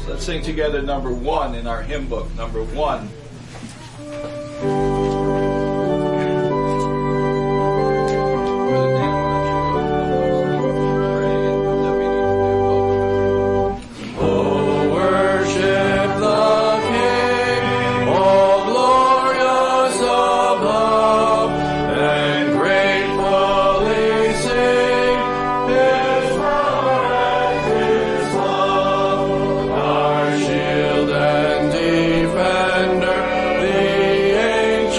Let's sing together number 1 in our hymn book. Number 1. Shield and defender, the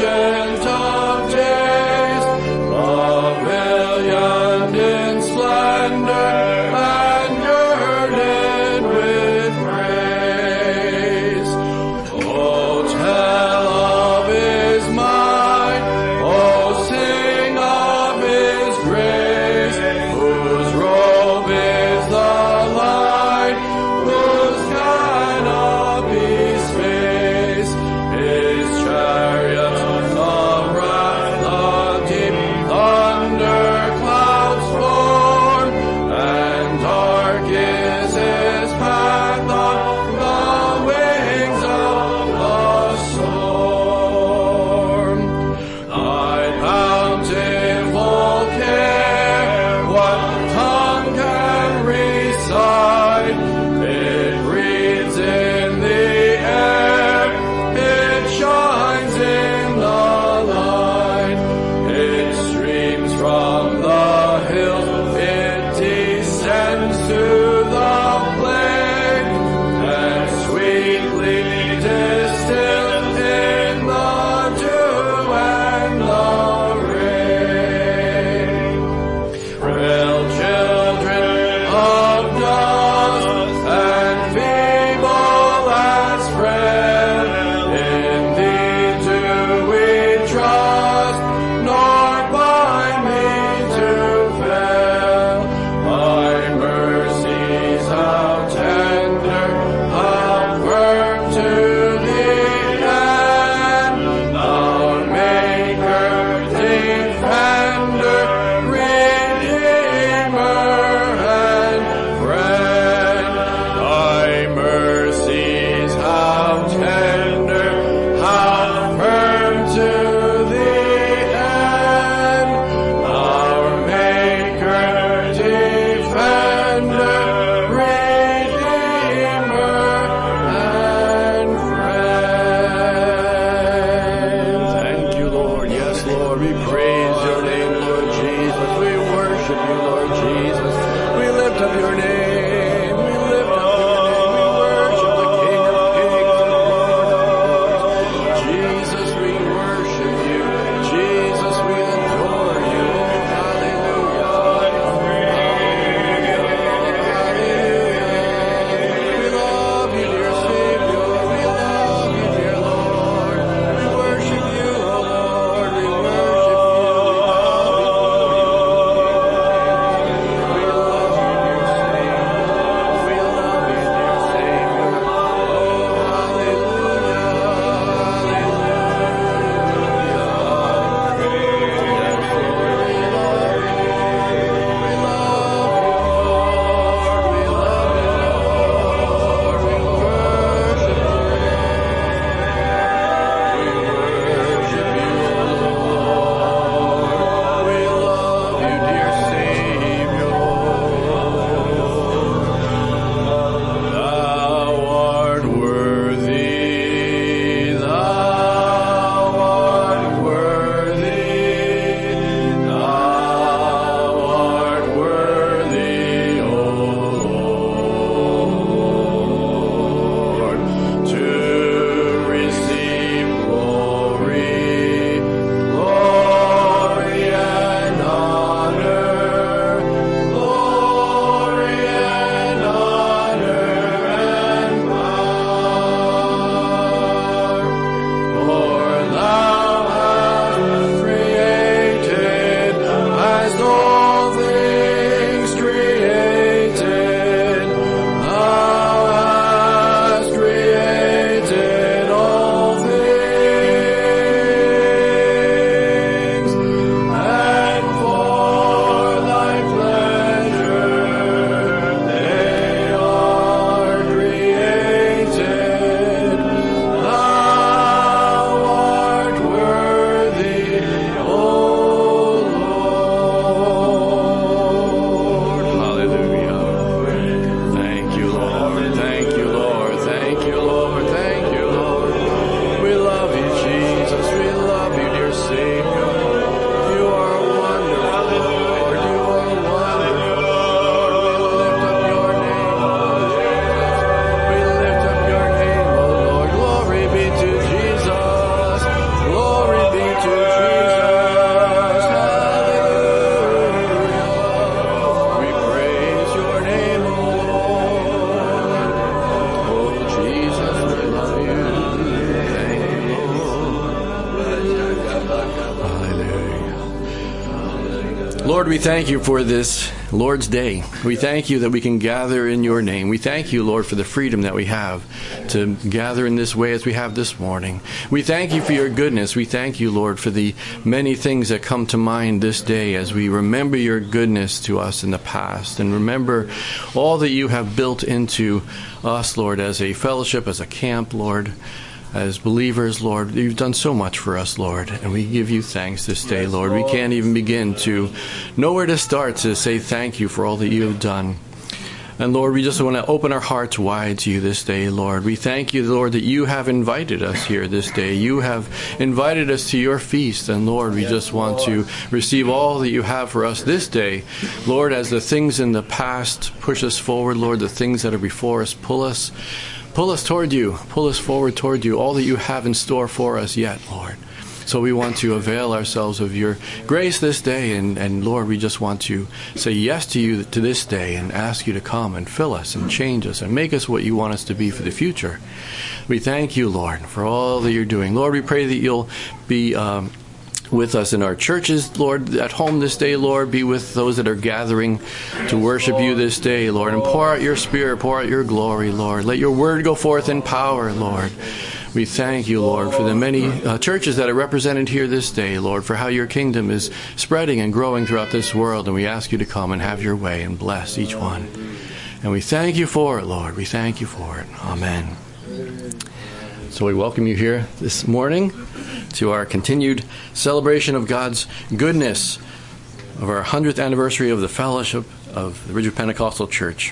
Lord, we thank you for this Lord's Day. We thank you that we can gather in your name. We thank you, Lord, for the freedom that we have to gather in this way as we have this morning. We thank you for your goodness. We thank you, Lord, for the many things that come to mind this day as we remember your goodness to us in the past and remember all that you have built into us, Lord, as a fellowship, as a camp, Lord. As believers, Lord, you've done so much for us, Lord, and we give you thanks this day, Lord. We can't even begin to know where to start to say thank you for all that you have done. And Lord, we just want to open our hearts wide to you this day, Lord. We thank you, Lord, that you have invited us here this day. You have invited us to your feast. And Lord, we just want to receive all that you have for us this day. Lord, as the things in the past push us forward, Lord, the things that are before us pull us toward you, pull us forward toward you, all that you have in store for us yet, Lord. So we want to avail ourselves of your grace this day, and Lord, we just want to say yes to you to this day and ask you to come and fill us and change us and make us what you want us to be for the future. We thank you, Lord, for all that you're doing. Lord, we pray that you'll be with us in our churches, Lord, at home this day, Lord. Be with those that are gathering to worship you this day, Lord, and pour out your Spirit, pour out your glory, Lord. Let your word go forth in power, Lord. We thank you, Lord, for the many churches that are represented here this day, Lord, for how your kingdom is spreading and growing throughout this world, and we ask you to come and have your way and bless each one. And we thank you for it, Lord. We thank you for it. Amen. So we welcome you here this morning to our continued celebration of God's goodness, of our 100th anniversary of the fellowship of the Ridgewood Pentecostal Church.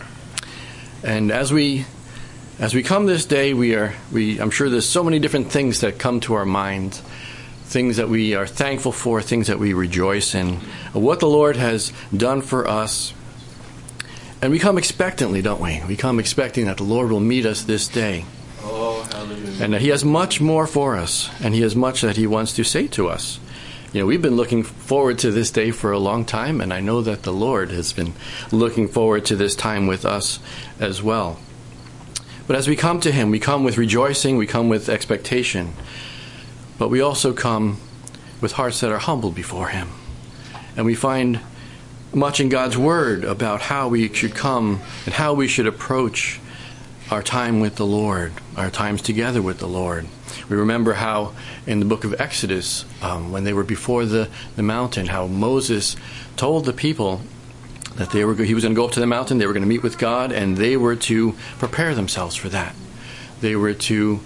And as we come this day, I'm sure there's so many different things that come to our minds, things that we are thankful for, things that we rejoice in, what the Lord has done for us. And we come expectantly, don't we? We come expecting that the Lord will meet us this day. And that he has much more for us, and he has much that he wants to say to us. You know, we've been looking forward to this day for a long time, and I know that the Lord has been looking forward to this time with us as well. But as we come to him, we come with rejoicing, we come with expectation, but we also come with hearts that are humbled before him. And we find much in God's word about how we should come and how we should approach our time with the Lord, our times together with the Lord. We remember how in the book of Exodus, when they were before the mountain, how Moses told the people that he was going to go up to the mountain, they were going to meet with God, and they were to prepare themselves for that. They were to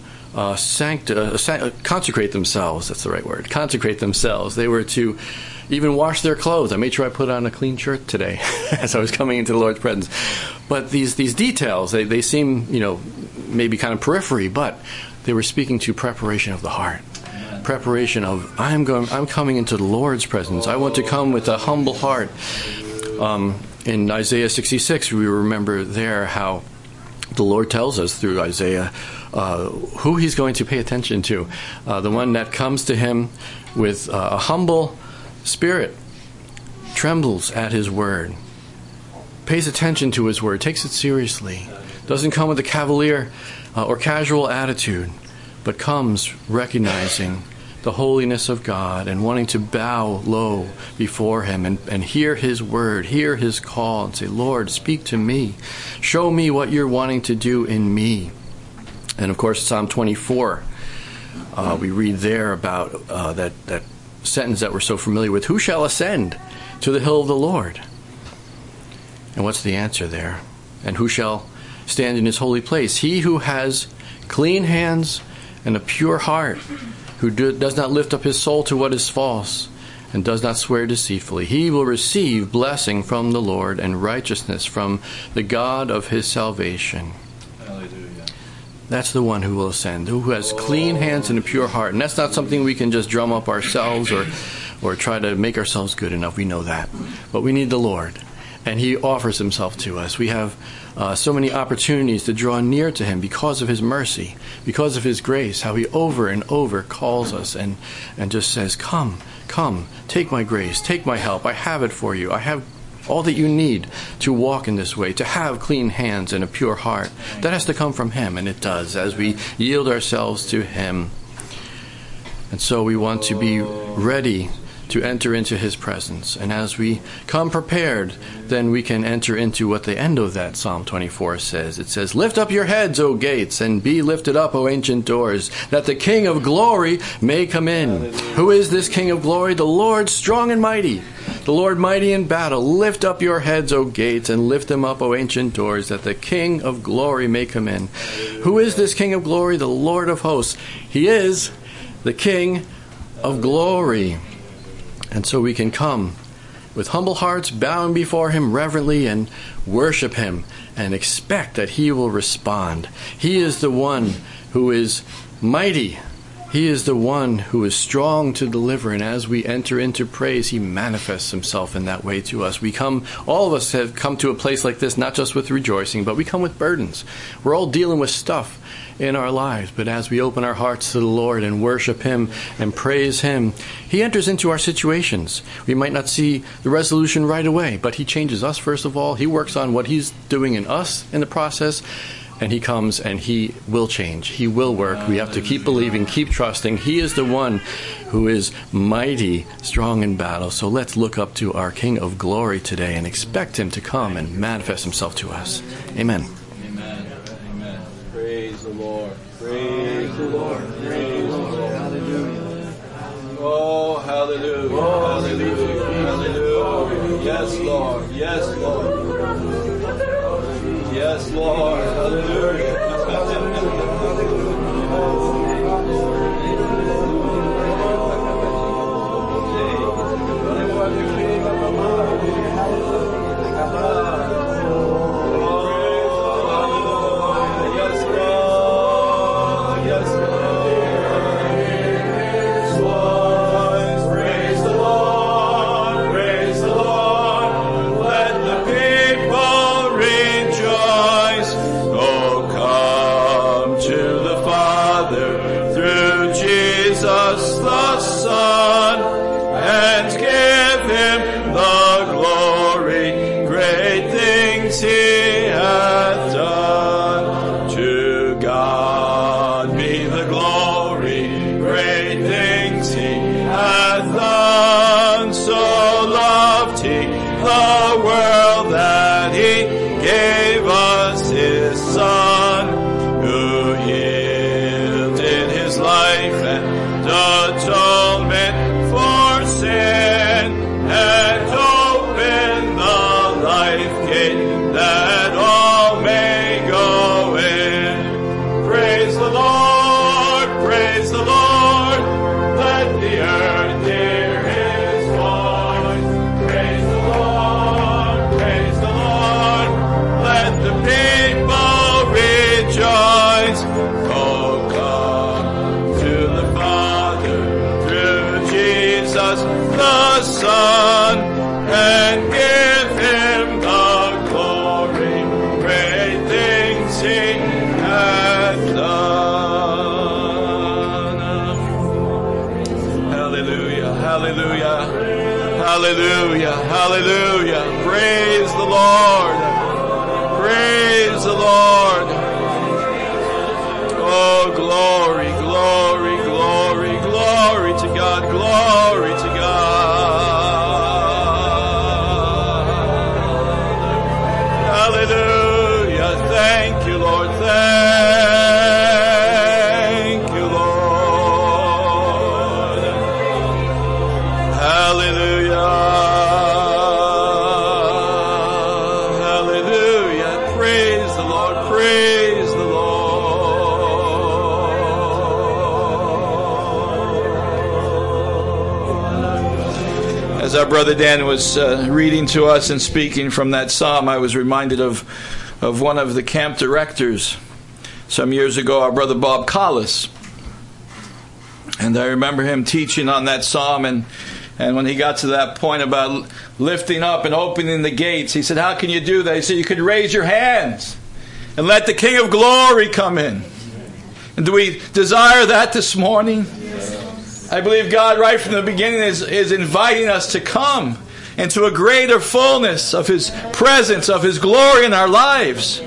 consecrate themselves. That's the right word. Consecrate themselves. They were to even wash their clothes. I made sure I put on a clean shirt today as I was coming into the Lord's presence. But these details, they seem, maybe kind of periphery, but they were speaking to preparation of the heart. Preparation of, I'm coming into the Lord's presence. I want to come with a humble heart. In Isaiah 66, we remember there how the Lord tells us through Isaiah who he's going to pay attention to. The one that comes to him with a humble spirit, trembles at his word, pays attention to his word, takes it seriously, doesn't come with a cavalier or casual attitude, but comes recognizing the holiness of God and wanting to bow low before him and hear his word, hear his call, and say, Lord, speak to me. Show me what you're wanting to do in me. And of course, Psalm 24, we read there about that sentence that we're so familiar with, who shall ascend to the hill of the Lord? And what's the answer there? And who shall stand in his holy place? He who has clean hands and a pure heart, who does not lift up his soul to what is false, and does not swear deceitfully. He will receive blessing from the Lord and righteousness from the God of his salvation. Hallelujah. That's the one who will ascend, who has clean hands and a pure heart. And that's not something we can just drum up ourselves or try to make ourselves good enough. We know that. But we need the Lord. And he offers himself to us. We have so many opportunities to draw near to him because of his mercy, because of his grace, how he over and over calls us and just says, come, take my grace, take my help. I have it for you. I have all that you need to walk in this way, to have clean hands and a pure heart. That has to come from him, and it does, as we yield ourselves to him. And so we want to be ready to enter into his presence. And as we come prepared, then we can enter into what the end of that Psalm 24 says. It says, "Lift up your heads, O gates, and be lifted up, O ancient doors, that the King of glory may come in." Who is this King of glory? The Lord strong and mighty, the Lord mighty in battle. Lift up your heads, O gates, and lift them up, O ancient doors, that the King of glory may come in. Who is this King of glory? The Lord of hosts. He is the King of glory. And so we can come with humble hearts, bowing before him reverently, and worship him and expect that he will respond. He is the one who is mighty. He is the one who is strong to deliver. And as we enter into praise, he manifests himself in that way to us. All of us have come to a place like this, not just with rejoicing, but we come with burdens. We're all dealing with stuff in our lives. But as we open our hearts to the Lord and worship him and praise him, he enters into our situations. We might not see the resolution right away, but he changes us first of all. He works on what he's doing in us in the process, and he comes and he will change. He will work. We have to keep believing, keep trusting. He is the one who is mighty, strong in battle. So let's look up to our King of glory today and expect him to come and manifest himself to us. Amen. Praise the Lord. Praise the Lord. Praise the Lord. Hallelujah. Oh, hallelujah. Hallelujah. Hallelujah. Yes, Lord. Yes, Lord. Yes, Lord. Hallelujah. Hallelujah, hallelujah. Praise the Lord. Praise the Lord. Oh, glory, glory, glory, glory to God, glory to God. Hallelujah. Thank you, Lord. Thank you, Lord. Hallelujah. As our brother Dan was reading to us and speaking from that psalm, I was reminded of one of the camp directors some years ago, our brother Bob Collis. And I remember him teaching on that psalm, and when he got to that point about lifting up and opening the gates, he said, how can you do that? He said, you could raise your hands and let the King of Glory come in. And do we desire that this morning? I believe God right from the beginning is inviting us to come into a greater fullness of His presence, of His glory in our lives.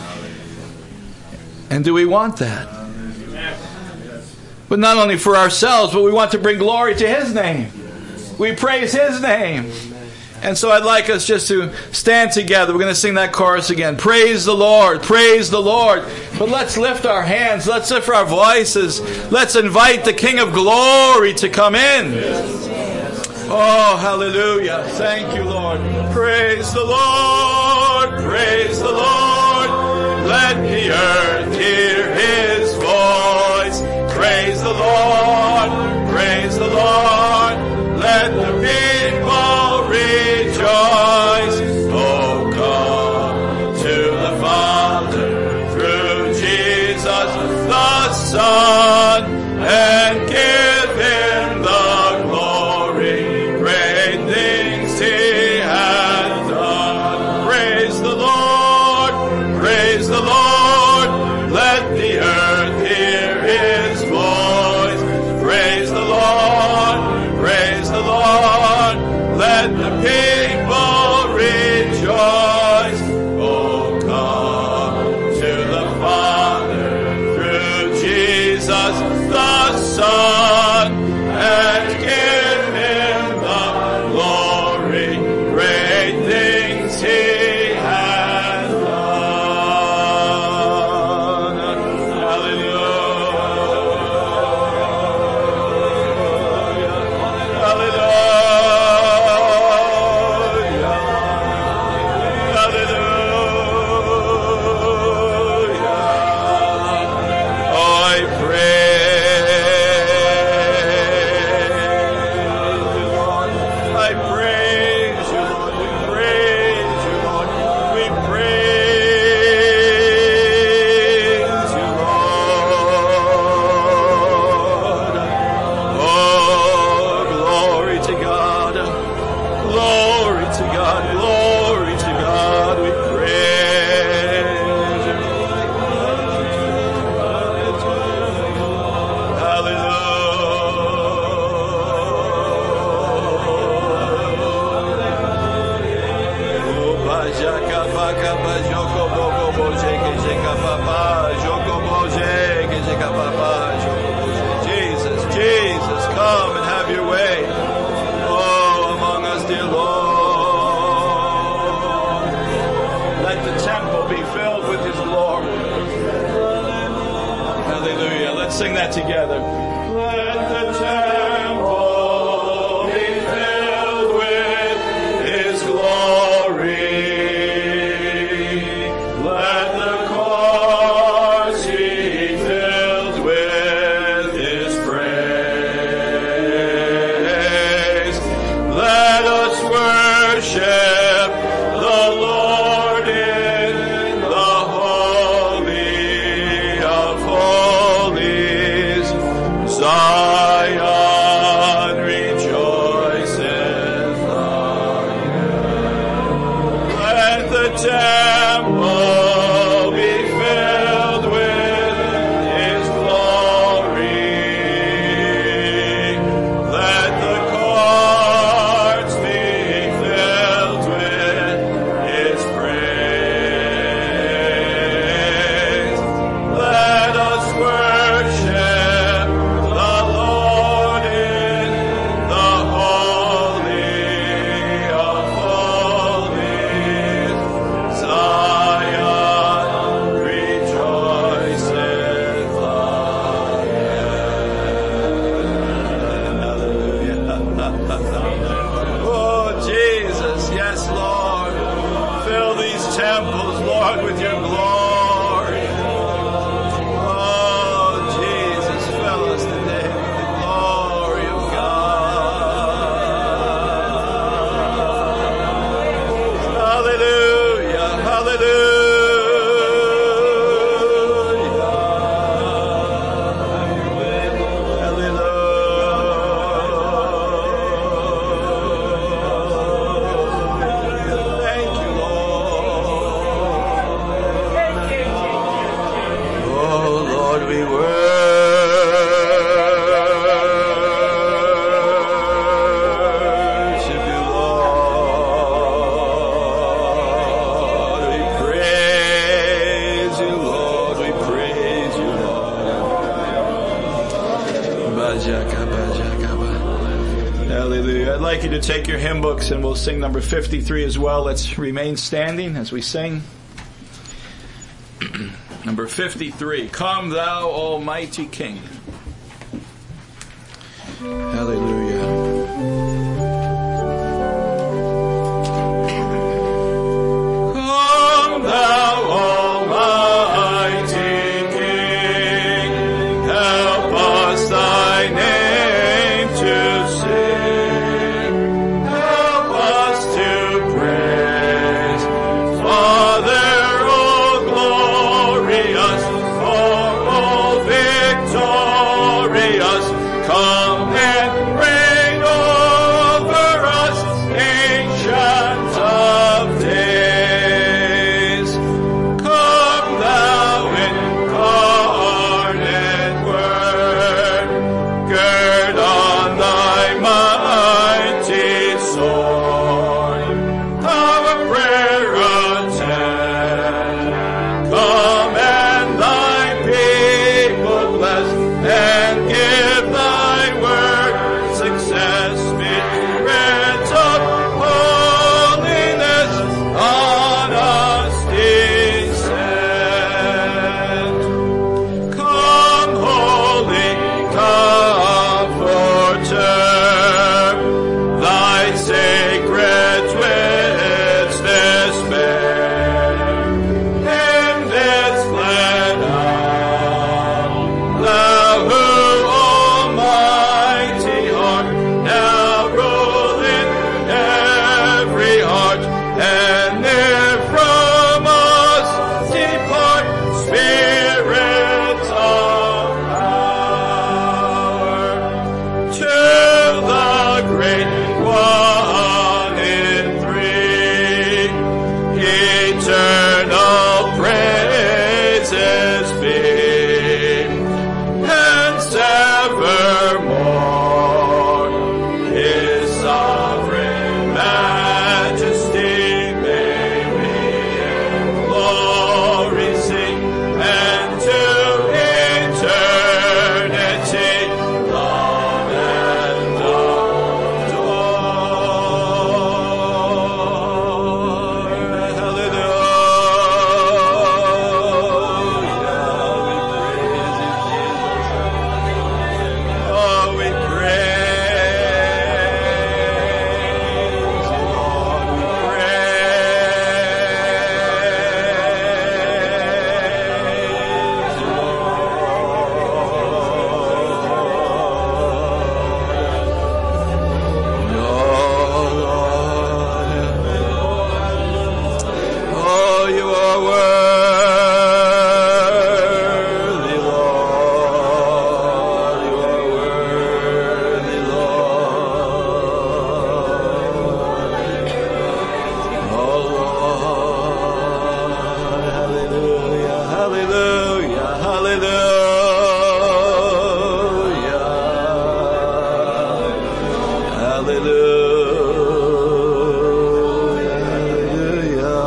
And do we want that? But not only for ourselves, but we want to bring glory to His name. We praise His name. And so I'd like us just to stand together. We're going to sing that chorus again. Praise the Lord. Praise the Lord. But let's lift our hands. Let's lift our voices. Let's invite the King of Glory to come in. Oh, hallelujah. Thank you, Lord. Praise the Lord. Praise the Lord. Let the earth hear His voice. Praise the Lord. Praise the Lord. Let the people rejoice. Oh, come to the Father through Jesus the Son and give Him the glory. Great things He has done. Praise the Lord. Praise the Lord. Let the earth hear His voice. Praise the Lord. Praise the Lord. Let the people rejoice. Oh, come to the Father through Jesus the Son and give Him the glory. Great things He has done. Hallelujah. Hallelujah. Oh, I praise you, Lord. We praise you, Lord. We praise you, Lord. Oh, glory to God. Glory to God. Glory to God. We praise you. Jesus, Jesus, come and have your way. Oh, among us, dear Lord. Let the temple be filled with His glory. Hallelujah. Let's sing that together. Let the temple be filled with His glory. Let the courts be filled with His praise. Let us worship the Lord in the Holy of Holies. Zion rejoices again. Let the temple be filled with His glory. Let the courts be filled with His praise. Let us worship the Lord in the Holy of Holies. Zion rejoices again. Hallelujah. Oh, Jesus, yes, Lord. Fill these temples, Lord, with your glory. Oh, Jesus, fill us today with the glory of God. Hallelujah, hallelujah. Hallelujah. Thank you, Lord. Oh, Lord, we worship you, Lord. We praise you, Lord. We praise you, Lord. Bajaka, bajaka, bajaka. Hallelujah. I'd like you to take your hymn books and we'll sing number 53 as well. Let's remain standing as we sing. Number 53. Come thou Almighty King. Hallelujah. Come thou Almighty King, help us thy name to sing, help us to praise, Father, all glorious, all victorious, come and reign over us, ancient of days. Come thou incarnate Word, gird on thy mighty sword, our prayer attend. Come and thy people bless, and give thy word success. Spirit of holiness on us descend. Come, Holy Comforter, thy sacred witness bear. In this glad hour, thou who almighty art, now rule in every heart, and ne'er from us depart, Spirit of power. To the great one in three, eternal praises be, hence evermore his sovereign majesty may we in glory sing, and to eternity love and adore. Hallelujah. We praise you, Lord. We praise you, Lord. Oh, you are worthy, Lord. You are worthy, Lord. Oh, Lord. Hallelujah, hallelujah, hallelujah. Hallelujah.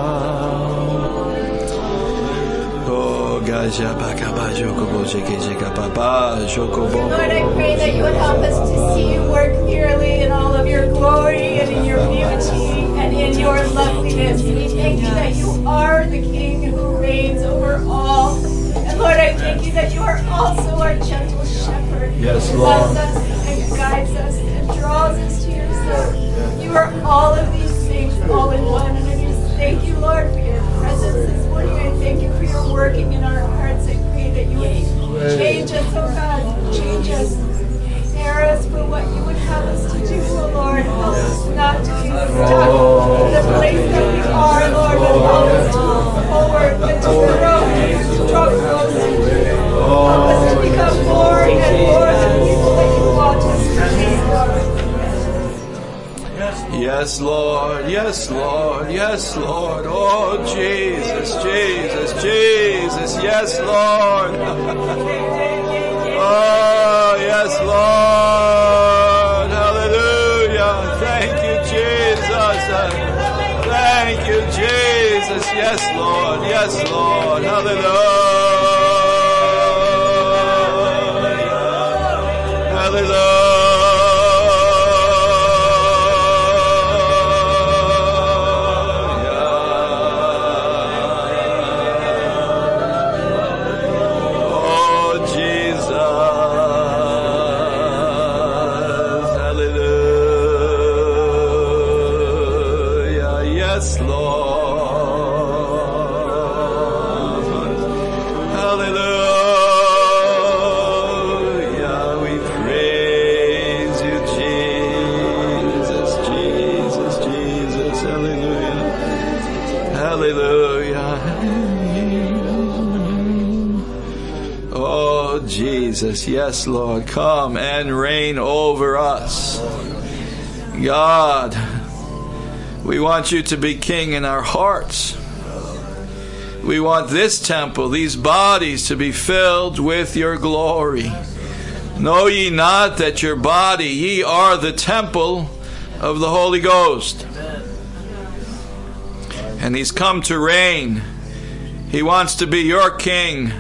Oh, gaja bakaba jokobo jeke jeka papa jokobo. Lord, I pray that you would help us to see you work clearly in all of your glory and in your beauty and in your loveliness. We thank you that you are the King who reigns over all. And Lord, I thank you that you are also our gentle shepherd. Yes, who Lord. loves us and guides us and draws us to yourself. You are all of these things all in one. And I just thank you, Lord, for your presence this morning. I thank you for your working in our hearts. I pray that you would change us, oh God, change us. Prepare us for what you would have us to do, oh Lord. Help us not to be stuck in the place that we are, Lord, but help us to move forward and to grow and to draw closer. Help us to become more and more the people that you want us to be, Lord. Yes, Lord. Yes, Lord. Yes, Lord. Oh, Jesus, Jesus, Jesus. Yes, Lord. Oh, yes, Lord. Hallelujah. Thank you, Jesus. Thank you, Jesus. Yes, Lord. Yes, Lord. Hallelujah. Hallelujah. Oh, Jesus. Yes, Lord. Come and reign over us. God, we want you to be king in our hearts. We want this temple, these bodies, to be filled with your glory. Know ye not that your body, ye are the temple of the Holy Ghost? And he's come to reign. He wants to be your king.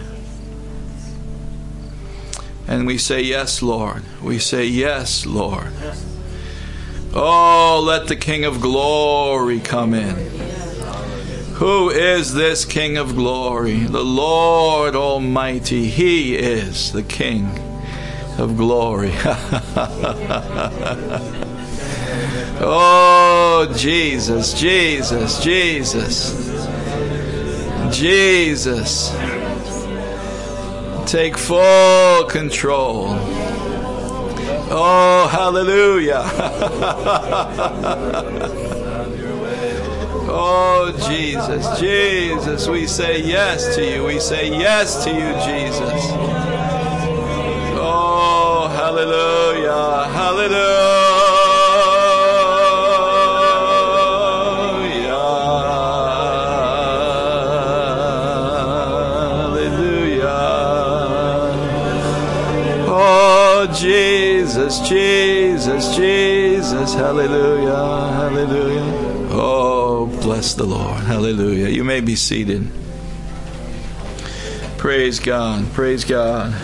And we say, yes, Lord. We say, yes, Lord. Oh, let the King of Glory come in. Who is this King of Glory? The Lord Almighty. He is the King of Glory. Oh, Jesus, Jesus, Jesus. Jesus. Take full control. Oh, hallelujah. Oh, Jesus, Jesus, we say yes to you. We say yes to you, Jesus. Oh, hallelujah, hallelujah. Jesus, Jesus, Jesus, hallelujah, hallelujah. Oh, bless the Lord, hallelujah. You may be seated. Praise God, praise God.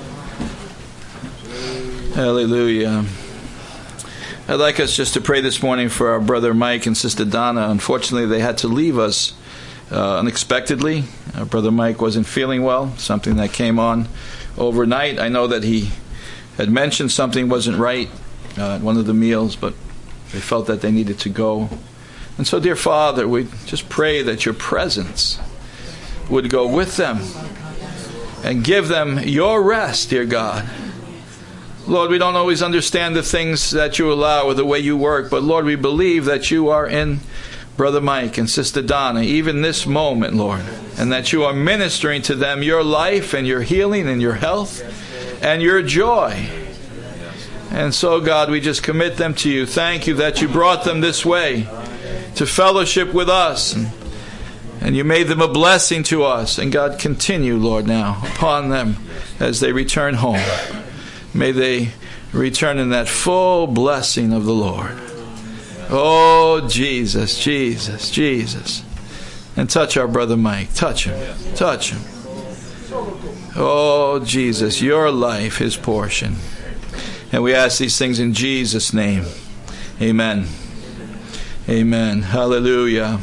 Hallelujah. I'd like us just to pray this morning for our brother Mike and sister Donna. Unfortunately, they had to leave us unexpectedly. Our brother Mike wasn't feeling well, something that came on overnight. I know that he had mentioned something wasn't right at one of the meals, but they felt that they needed to go. And so, dear Father, we just pray that your presence would go with them and give them your rest, dear God. Lord, we don't always understand the things that you allow or the way you work, but Lord, we believe that you are in Brother Mike and Sister Donna, even this moment, Lord, and that you are ministering to them your life and your healing and your health and your joy. And so, God, we just commit them to you. Thank you that you brought them this way to fellowship with us. And you made them a blessing to us. And God, continue, Lord, now upon them as they return home. May they return in that full blessing of the Lord. Oh, Jesus, Jesus, Jesus. And touch our brother Mike. Touch him. Touch him. Oh, Jesus, your life, his portion. And we ask these things in Jesus' name. Amen. Amen. Hallelujah.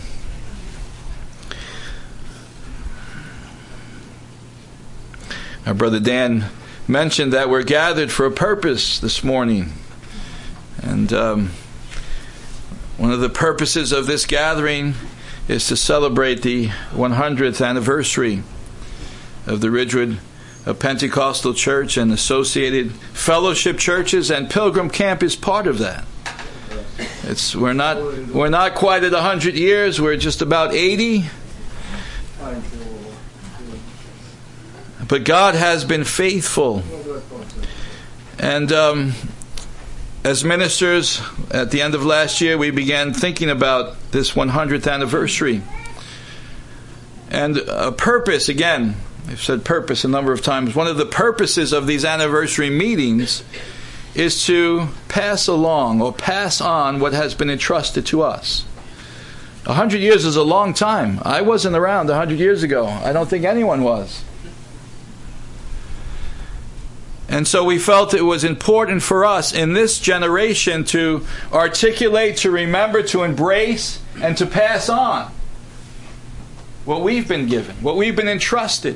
Our brother Dan mentioned that we're gathered for a purpose this morning. And one of the purposes of this gathering is to celebrate the 100th anniversary of the Ridgewood Pentecostal Church and associated fellowship churches, and Pilgrim Camp is part of that. We're not quite at 100 years. We're just about 80. But God has been faithful. And as ministers, at the end of last year, we began thinking about this 100th anniversary. And a purpose, again, I've said purpose a number of times. One of the purposes of these anniversary meetings is to pass along or pass on what has been entrusted to us. 100 years is a long time. I wasn't around 100 years ago. I don't think anyone was. And so we felt it was important for us in this generation to articulate, to remember, to embrace, and to pass on what we've been given, what we've been entrusted.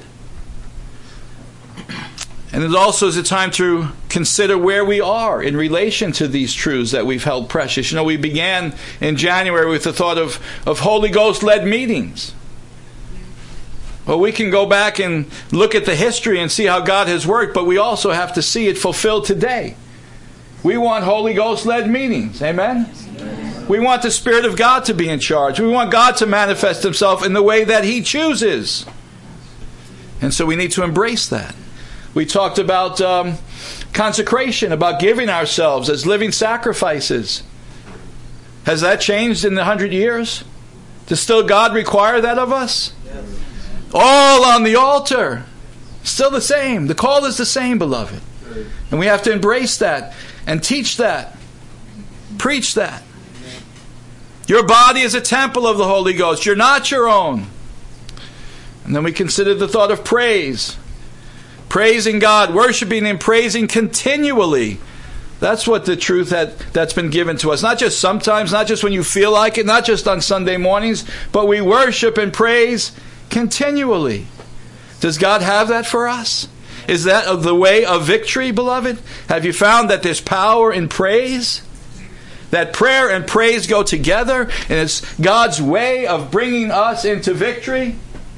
And it also is a time to consider where we are in relation to these truths that we've held precious. You know, we began in January with the thought of Holy Ghost-led meetings. Well, we can go back and look at the history and see how God has worked, but we also have to see it fulfilled today. We want Holy Ghost-led meetings. Amen? We want the Spirit of God to be in charge. We want God to manifest Himself in the way that He chooses. And so we need to embrace that. We talked about consecration, about giving ourselves as living sacrifices. Has that changed in the 100 years? Does still God require that of us? Yes. All on the altar. Still the same. The call is the same, beloved. And we have to embrace that and teach that. Preach that. Your body is a temple of the Holy Ghost. You're not your own. And then we consider the thought of praise. Praising God, worshiping and praising continually. That's what the truth that's been given to us. Not just sometimes, not just when you feel like it, not just on Sunday mornings, but we worship and praise continually. Does God have that for us? Is that the way of victory, beloved? Have you found that there's power in praise? That prayer and praise go together, and it's God's way of bringing us into victory?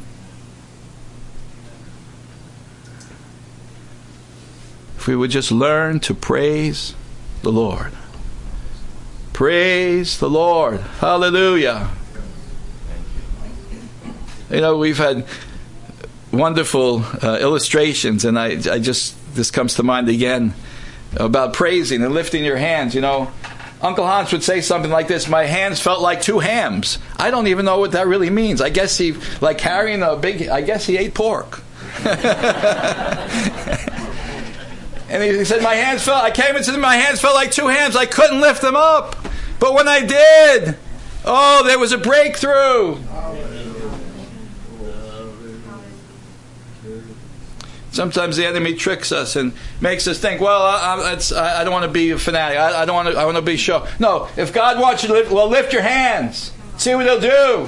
If we would just learn to praise the Lord. Praise the Lord. Hallelujah. You know, we've had wonderful illustrations, and this comes to mind again, about praising and lifting your hands. You know, Uncle Hans would say something like this: my hands felt like two hams. I don't even know what that really means. I guess he, like carrying I guess he ate pork. And he said, my hands felt like two hams. I couldn't lift them up. But when I did, there was a breakthrough. Sometimes the enemy tricks us and makes us think, well, I don't want to be a fanatic. I want to be show. No, if God wants you to lift your hands. See what he'll do.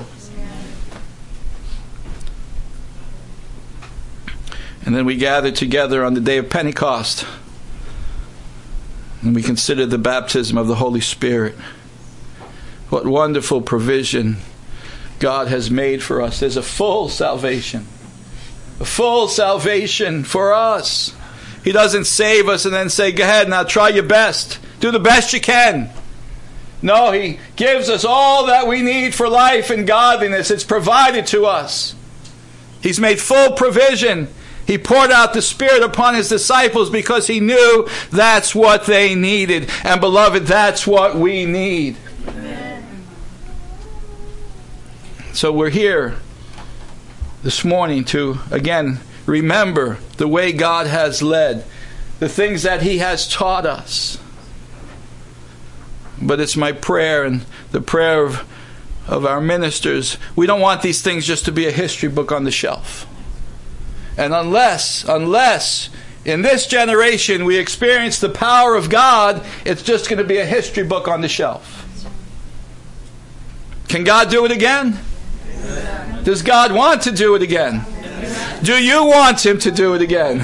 And then we gather together on the day of Pentecost, and we consider the baptism of the Holy Spirit. What wonderful provision God has made for us. There's a full salvation. A full salvation for us. He doesn't save us and then say, go ahead, now try your best. Do the best you can. No, He gives us all that we need for life and godliness. It's provided to us. He's made full provision. He poured out the Spirit upon His disciples because He knew that's what they needed. And beloved, that's what we need. Amen. So we're here this morning to, again, remember the way God has led, the things that He has taught us. But it's my prayer and the prayer of our ministers, we don't want these things just to be a history book on the shelf. And unless in this generation we experience the power of God, it's just going to be a history book on the shelf. Can God do it again? Amen. Does God want to do it again? Amen. Do you want Him to do it again?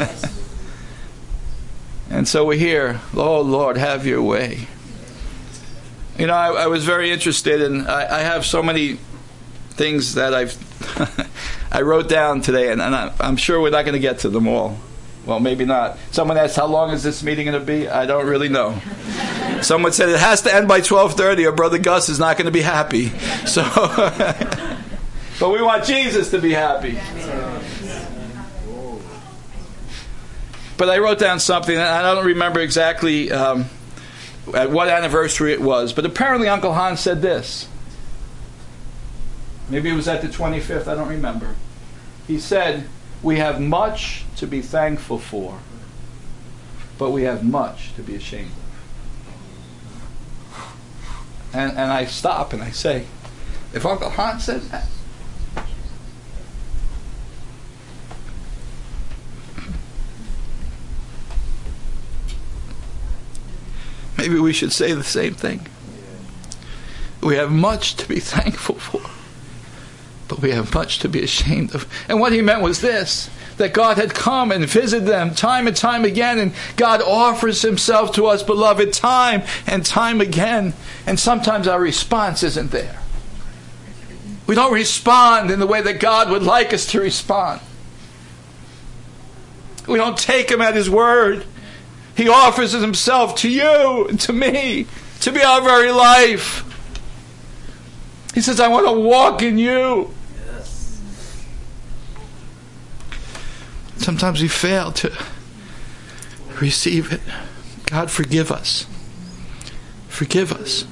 And so we're here. Oh, Lord, have your way. You know, I was very interested, and I have so many things that I wrote down today, and I'm sure we're not going to get to them all. Well, maybe not. Someone asked, how long is this meeting going to be? I don't really know. Someone said it has to end by 12:30 or Brother Gus is not going to be happy. So, but we want Jesus to be happy. But I wrote down something, and I don't remember exactly at what anniversary it was, but apparently Uncle Hans said this. Maybe it was at the 25th, I don't remember. He said, we have much to be thankful for, but we have much to be ashamed of. And I stop and I say, if Uncle Hans says that, maybe we should say the same thing. We have much to be thankful for, but we have much to be ashamed of. And what he meant was this, that God had come and visited them time and time again, and God offers Himself to us, beloved, time and time again. And sometimes our response isn't there. We don't respond in the way that God would like us to respond. We don't take Him at His word. He offers Himself to you and to me, to be our very life. He says, I want to walk in you. Sometimes we fail to receive it. God, forgive us. Forgive us.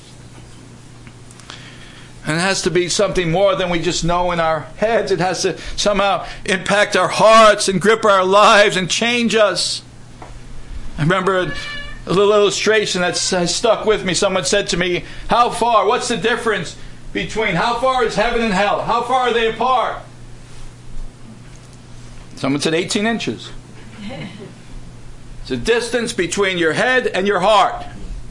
And it has to be something more than we just know in our heads. It has to somehow impact our hearts and grip our lives and change us. I remember a little illustration that stuck with me. Someone said to me, what's the difference between how far is heaven and hell? How far are they apart? Someone said 18 inches. It's the distance between your head and your heart.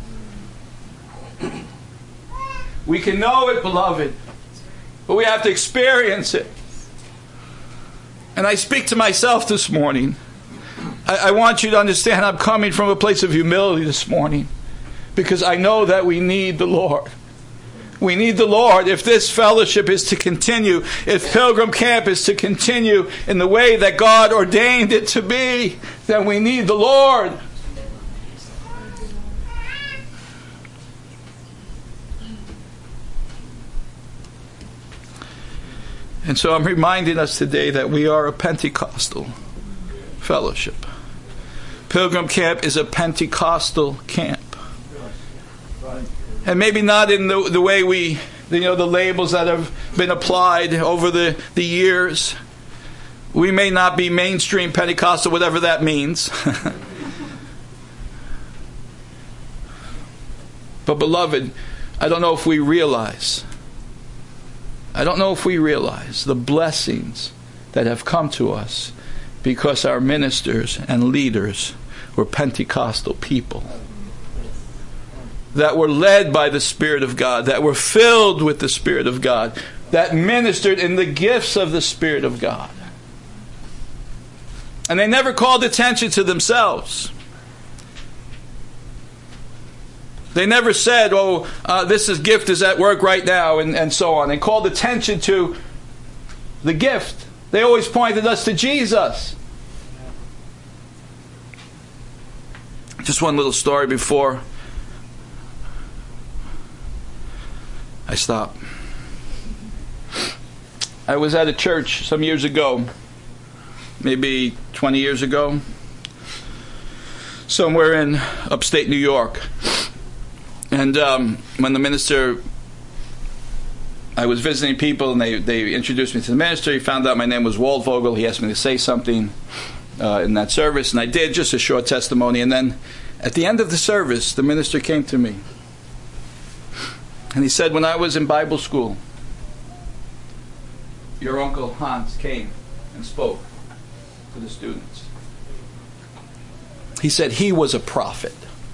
We can know it, beloved, but we have to experience it. And I speak to myself this morning. I want you to understand I'm coming from a place of humility this morning, because I know that we need the Lord. We need the Lord. If this fellowship is to continue, if Pilgrim Camp is to continue in the way that God ordained it to be, then we need the Lord. And so I'm reminding us today that we are a Pentecostal fellowship. Pilgrim Camp is a Pentecostal camp. And maybe not in the way we, the labels that have been applied over the years. We may not be mainstream Pentecostal, whatever that means. But beloved, I don't know if we realize the blessings that have come to us because our ministers and leaders were Pentecostal people that were led by the Spirit of God, that were filled with the Spirit of God, that ministered in the gifts of the Spirit of God. And they never called attention to themselves. They never said, this gift is at work right now, and so on. They called attention to the gift. They always pointed us to Jesus. Just one little story before I stop. I was at a church some years ago, maybe 20 years ago, somewhere in upstate New York. And when the minister, I was visiting people, and they introduced me to the minister. He found out my name was Waldvogel. He asked me to say something in that service, and I did, just a short testimony. And then at the end of the service, the minister came to me. And he said, when I was in Bible school, your Uncle Hans came and spoke to the students. He said he was a prophet.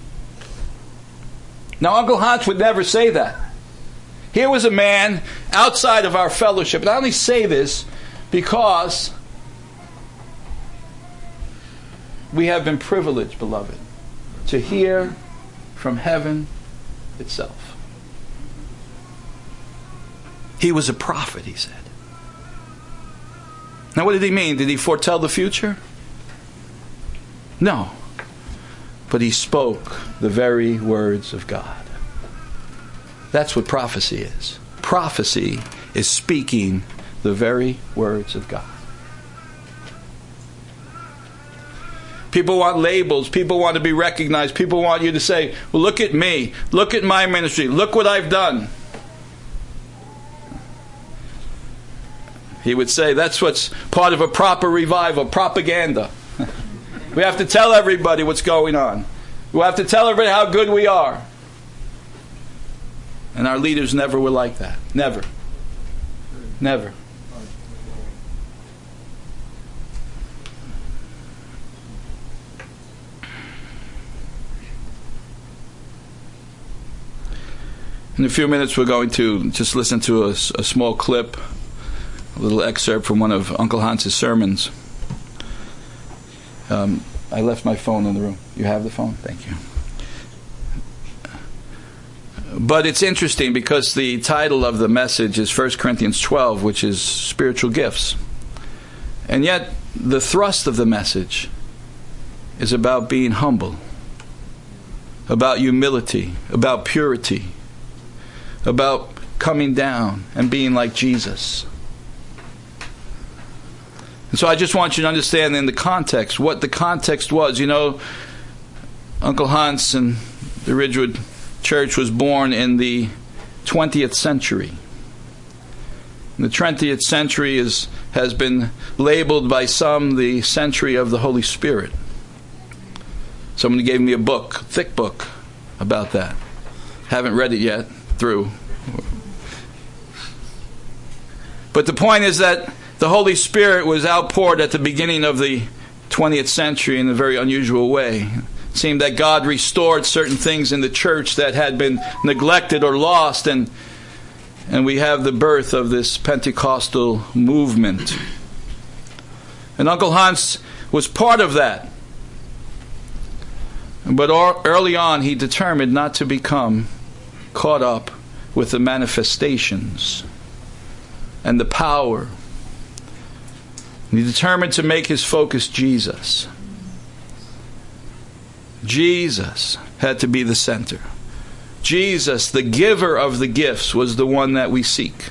Now, Uncle Hans would never say that. Here was a man outside of our fellowship. And I only say this because we have been privileged, beloved, to hear from heaven itself. He was a prophet, he said. Now, what did he mean? Did he foretell the future? No. But he spoke the very words of God. That's what prophecy is. Prophecy is speaking the very words of God. People want labels. People want to be recognized. People want you to say, well, look at me. Look at my ministry. Look what I've done. He would say that's what's part of a proper revival, propaganda. We have to tell everybody what's going on. We have to tell everybody how good we are. And our leaders never were like that. Never. Never. In a few minutes we're going to just listen to a small clip, a little excerpt from one of Uncle Hans's sermons. I left my phone in the room. You have the phone? Thank you. But it's interesting because the title of the message is 1 Corinthians 12, which is spiritual gifts. And yet the thrust of the message is about being humble, about humility, about purity, about coming down and being like Jesus. And so I just want you to understand in the context, what the context was. You know, Uncle Hans and the Ridgewood Church was born in the 20th century. The 20th century has been labeled by some the century of the Holy Spirit. Somebody gave me a book, thick book, about that. Haven't read it yet through. But the point is that the Holy Spirit was outpoured at the beginning of the 20th century in a very unusual way. It seemed that God restored certain things in the church that had been neglected or lost, and we have the birth of this Pentecostal movement. And Uncle Hans was part of that. But early on, he determined not to become caught up with the manifestations and the power. And he determined to make his focus Jesus. Jesus had to be the center. Jesus, the giver of the gifts, was the one that we seek.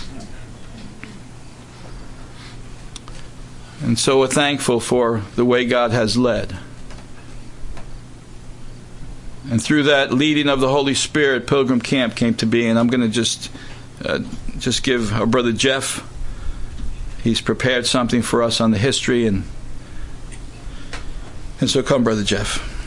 And so we're thankful for the way God has led. And through that leading of the Holy Spirit, Pilgrim Camp came to be. And I'm going to just give our brother Jeff, he's prepared something for us on the history. And so come, Brother Jeff.